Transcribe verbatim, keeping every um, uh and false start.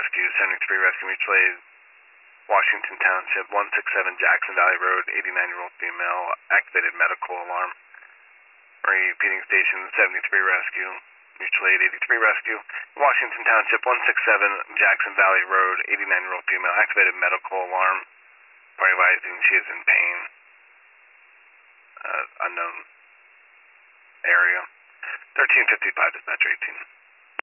Rescue, seventy-three Rescue Mutual Aid, Washington Township, one six seven Jackson Valley Road, eighty-nine-year-old female, activated medical alarm. Repeating station, seventy-three Rescue, Mutual Aid, eighty-three Rescue, Washington Township, one six seven Jackson Valley Road, eighty-nine-year-old female, activated medical alarm, advising she is in pain. Uh, unknown area. thirteen fifty-five, dispatcher eighteen.